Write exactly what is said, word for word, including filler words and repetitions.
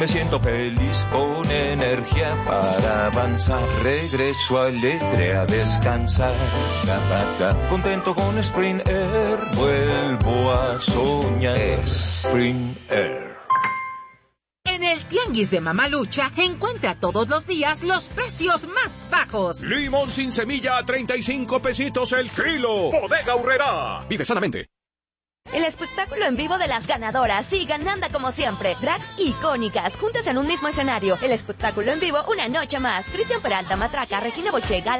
Me siento feliz con energía para avanzar. Regreso alegre a descansar. Da, da, da. Contento con Spring Air. Vuelvo a soñar. Spring Air. En el Tianguis de Mamalucha encuentra todos los días los precios más bajos. Limón sin semilla a treinta y cinco pesitos el kilo. Bodega Aurrerá. Vive sanamente. El espectáculo en vivo de las ganadoras sigue ganando como siempre. Drags icónicas, juntas en un mismo escenario. El espectáculo en vivo una noche más. Cristian Peralta, Matraca, Regina Boche, Gala.